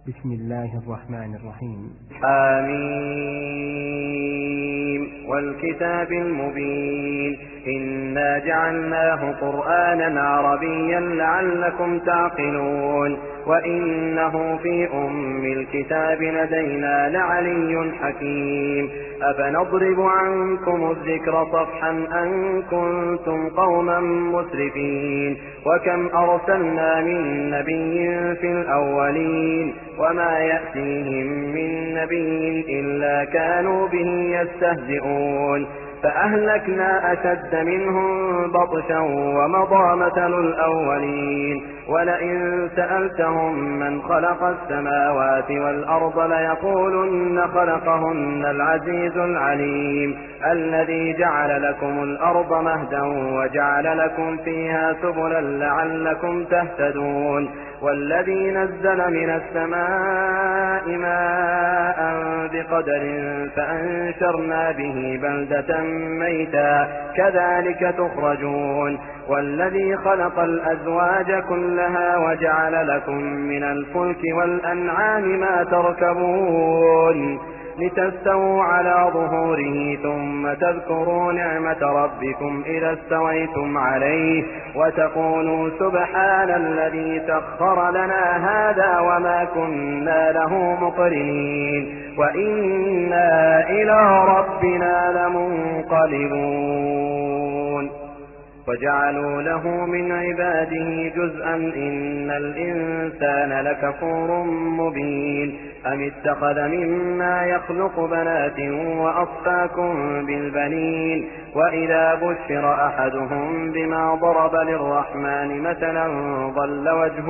بسم الله الرحمن الرحيم. حميم والكتاب المبين إنا جعلناه قرآنا عربيا لعلكم تعقلون وإنه في أم الكتاب لدينا لعلي حكيم أفنضرب عنكم الذكر صفحا أن كنتم قوما مسرفين وكم أرسلنا من نبي في الأولين وما يأتيهم من نبي إلا كانوا به يستهزئون فأهلكنا أشد منهم بطشا ومضى مثل الأولين ولئن سألتهم من خلق السماوات والأرض ليقولن خلقهن العزيز العليم الذي جعل لكم الأرض مهدا وجعل لكم فيها سبلا لعلكم تهتدون والذي نزل من السماء ماء بقدر فأنشرنا به بلدة ميتا كذلك تخرجون والذي خلق الأزواج كلها وجعل لكم من الفلك والأنعام ما تركبون لتستووا على ظهوره ثم تذكروا نعمة ربكم إذا استويتم عليه وتقولوا سبحان الذي سخر لنا هذا وما كنا له مقرنين وإنا إلى ربنا لمنقلبون وجعلوا له من عباده جزءا إن الإنسان لكفور مبين أم اتخذ مما يخلق بنات وأصفاكم بالبنين وإذا بشر أحدهم بما ضرب للرحمن مثلا ظل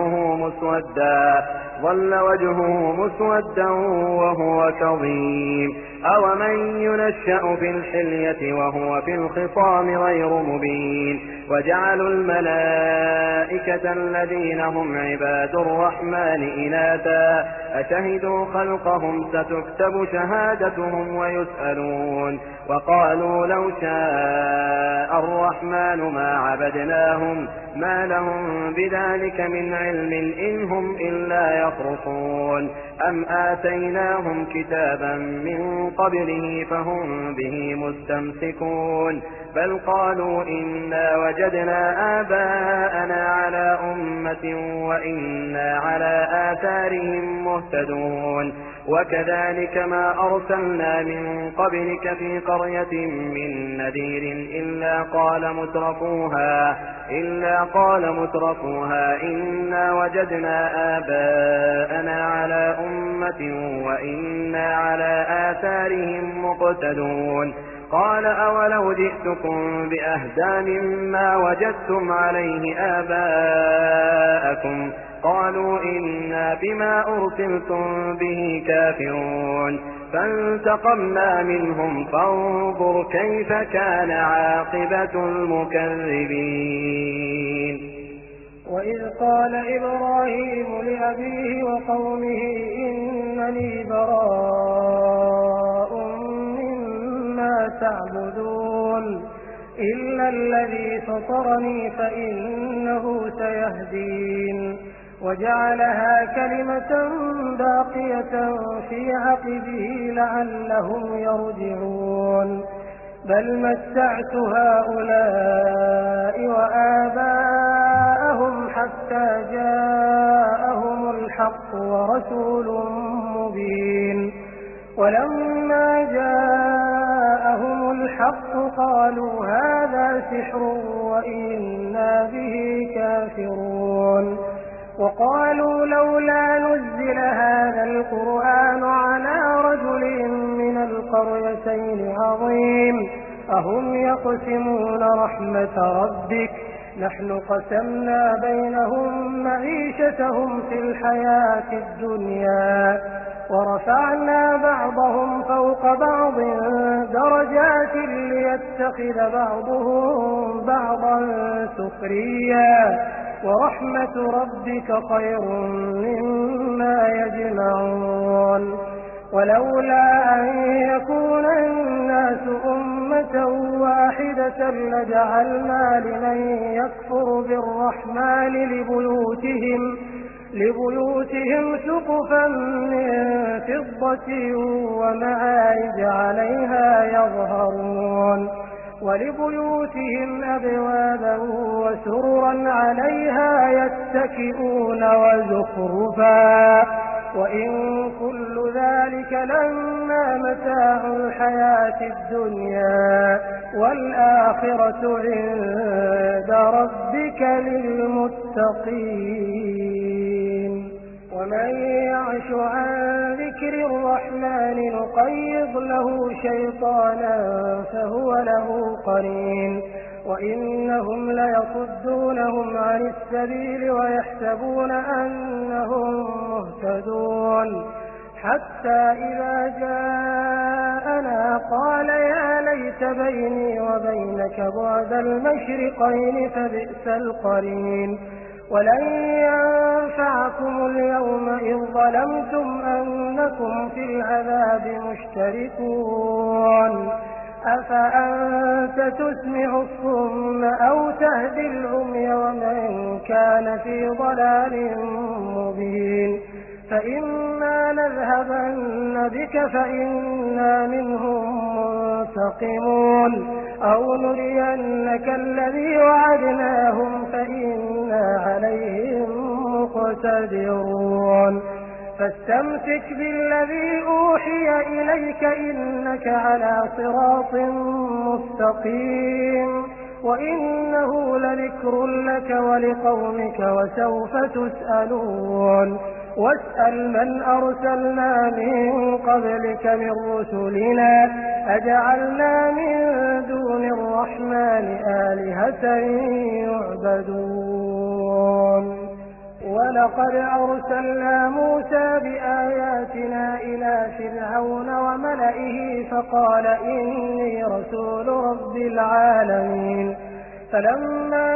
وجهه مسودا وهو كظيم أومن ينشأ في الحلية وهو في الخصام غير مبين وجعلوا الملائكة الذين هم عباد الرحمن إناثا أشهدوا خلقهم ستكتب شهادتهم ويسألون وقالوا لو شاء الرحمن ما عبدناهم ما لهم بذلك من علم إن هم إلا يخرصون أم آتيناهم كتابا من قبله فهم به مستمسكون بل قالوا إنا وجدنا آباءنا على أمة وإنا على آثارهم مهتدون وكذلك ما أرسلنا من قبلك في قرية من نذير إلا قال مترفوها إنا وجدنا آباءنا على أمة وإنا على آثارهم مقتدون قال أولو جئتكم بأهدى مما وجدتم عليه آباءكم قالوا إنا بما أرسلتم به كافرون فانتقمنا منهم فانظر كيف كان عاقبة المكذبين. وإذ قال إبراهيم لأبيه وقومه إنني براء مما تعبدون إلا الذي فطرني فإنه سيهدين وجعلها كلمة باقية في عقبه لعلهم يرجعون بل متعت هؤلاء وآباءهم حتى جاءهم الحق ورسول مبين ولما جاءهم الحق قالوا هذا سحر وإنا به كافرون وقالوا لولا نزل هذا القرآن على رجل من القريتين عظيم أهم يقسمون رحمة ربك نحن قسمنا بينهم معيشتهم في الحياة الدنيا ورفعنا بعضهم فوق بعض درجات ليتخذ بعضهم بعضا سخريا ورحمة ربك خير مما يجمعون ولولا أن يكون الناس أمة واحدة لجعلنا لمن يكفر بالرحمن لبيوتهم سقفا من فضة ومعارج عليها يظهرون ولبيوتهم أبوابا وسررا عليها يتكئون وزخرفا وإن كل ذلك لما متاع الحياة الدنيا والآخرة عند ربك للمتقين ومن يعش عن ذكر الرحمن نقيض له شيطانا فهو له قرين وإنهم ليصدونهم عن السبيل ويحسبون أنهم مهتدون حتى إذا جاءنا قال يا ليت بيني وبينك بعد المشرقين فبئس القرين ولن ينفعكم اليوم إذ ظلمتم أنكم في العذاب مشتركون أفأنت تسمع الصم أو تهدي العمي ومن كان في ضلال مبين فإما نذهبن بك فإنا منهم منتقمون أو نرينك الذي وعدناهم فإنا عليهم مقتدرون فاستمسك بالذي أوحي إليك إنك على صراط مستقيم وإنه لذكر لك ولقومك وسوف تسألون واسأل من أرسلنا من قبلك من رسلنا أجعلنا من دون الرحمن آلهة يعبدون ولقد أرسلنا موسى بآياتنا إلى فرعون وملئه فقال إني رسول رب العالمين فلما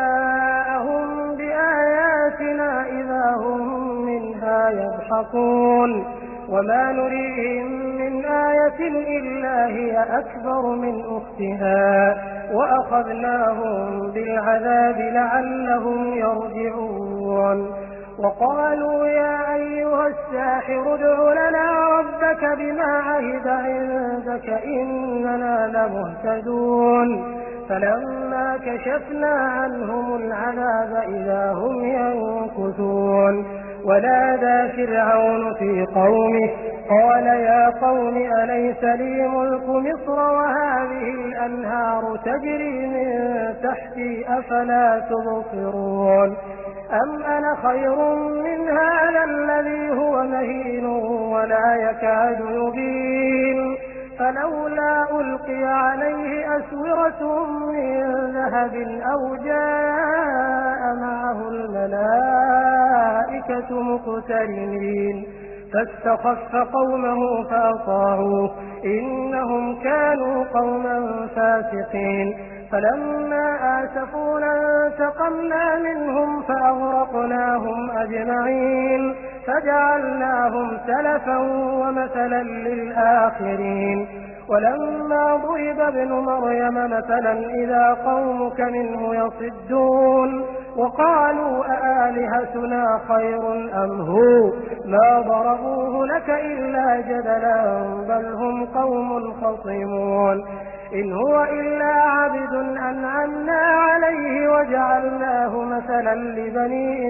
جاءهم بآياتنا إذا هم منها يضحكون وما نريهم من آية إلا هي أكبر من أختها وأخذناهم بالعذاب لعلهم يرجعون وقالوا يا أيها الساحر ادع لنا ربك بما عهد عندك إننا لمهتدون فلما كشفنا عنهم العذاب إذا هم ينكثون ونادى فرعون في قومه قال يا قوم أليس لي ملك مصر وهذه الأنهار تجري من تحتي أفلا تبصرون أم أنا خير من هذا الذي هو مهين ولا يكاد يبين فلولا ألقي عليه أسورة من ذهب أو جاء معه الملائكة مقترنين فاستخف قومه فأطاعوه إنهم كانوا قوما فاسقين فلما آسفونا انتقمنا منهم فأغرقناهم أجمعين فجعلناهم سلفا ومثلا للآخرين ولما ضرب ابن مريم مثلا إذا قومك منه يصدون وقالوا أآلهتنا خير أم هو ما ضربوه لك إلا جدلا بل هم قوم خصمون إن هو إلا عبد أنعمنا عليه وجعلناه مثلا لبني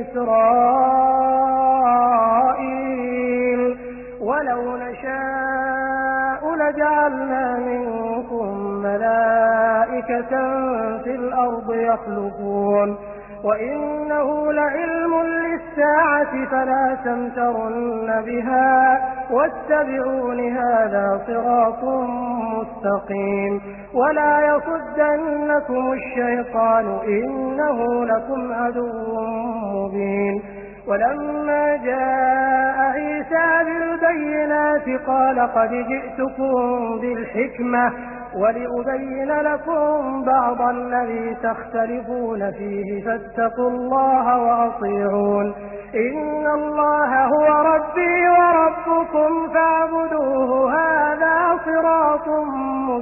إسرائيل ولو نشاء لجعلنا منكم ملائكة في الأرض يخلقون وإنه لعلم للساعة فلا تمترن بها واتبعون هذا صراط مستقيم ولا يصدنكم الشيطان إنه لكم عدو مبين ولما جاء عيسى بالبينات قال قد جئتكم بالحكمة ولأبين لكم بعض الذي تختلفون فيه فاتقوا الله وأطيعون إن الله هو ربي وربكم فاعبدوه هذا صراط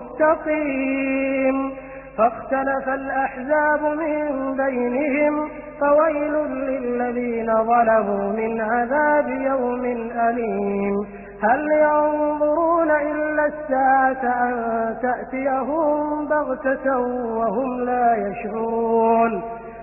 مستقيم فاختلف الأحزاب من بينهم فويل للذين ظلموا من عذاب يوم أليم هل ينظرون إلا الساعة أن تأتيهم بغتة وهم لا يشعرون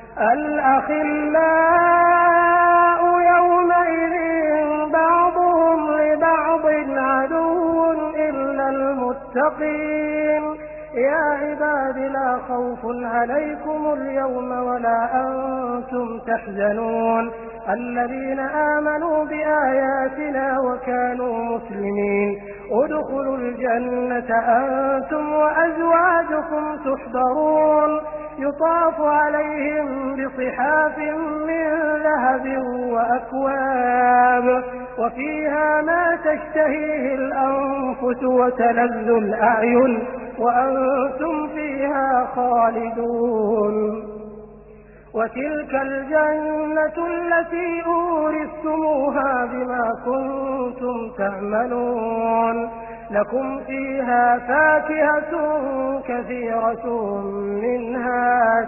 الأخلاء يومئذ بعضهم لبعض عدو إلا المتقين يا عباد لا خوف عليكم اليوم ولا أنتم تحزنون الذين آمنوا بآياتنا وكانوا مسلمين ادخلوا الجنة أنتم وأزواجكم تحبرون يطاف عليهم بصحاف من ذهب وأكواب وفيها ما تشتهيه الأنفس وتلذ الأعين وأنتم فيها خالدون وتلك الجنة التي أورثتموها بما كنتم تعملون لكم فيها فاكهة كثيرة منها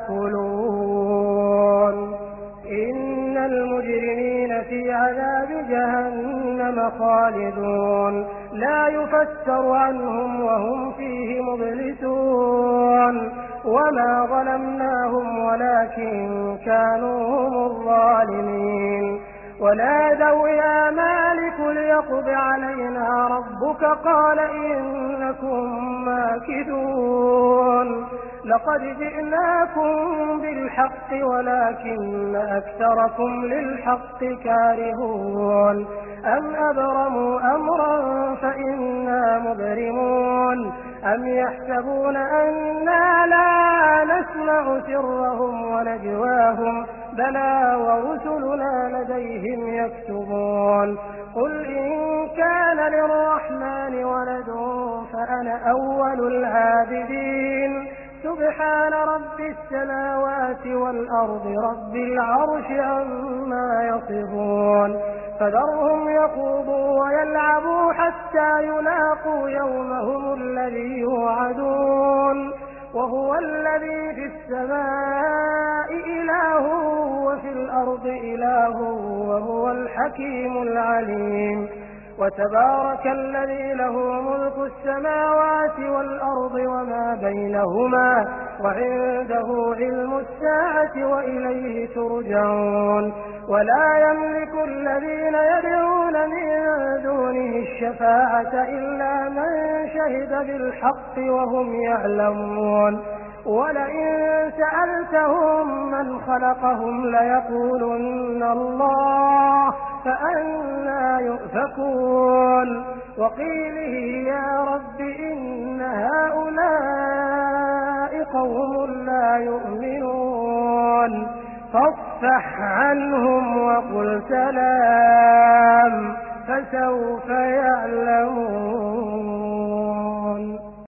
تأكلون إن المجرمين في عذاب جهنم خالدون لا يفتر عنهم وهم فيه مبلسون وما ظلمناهم ولكن كانوا هم الظالمين ونادوا يا مالك ليقض علينا ربك قال إنكم ماكثون لقد جئناكم بالحق ولكن أكثركم للحق كارهون أم أبرموا أمرا فإنا مبرمون أم يحسبون أنا لا نسمع سرهم ونجواهم بلى ورسلنا لديهم يكتبون قل إن كان للرحمن ولد فأنا أول العابدين سبحان رب السماوات والأرض رب العرش عما يصفون فذرهم يخوضوا ويلعبوا حتى يلاقوا يومهم الذي يوعدون وهو الذي في السماء إله وفي الأرض إله وهو الحكيم العليم وتبارك الذي له ملك السماوات والأرض وما بينهما وعنده علم الساعة وإليه ترجعون ولا يملك الذين يدعون من دونه الشفاعة إلا من شهد بالحق وهم يعلمون ولئن سألتهم من خلقهم ليقولن الله فأنى يؤفكون وقيله يا رب إن هؤلاء قوم لا يؤمنون فاصفح عنهم وقل سلام فسوف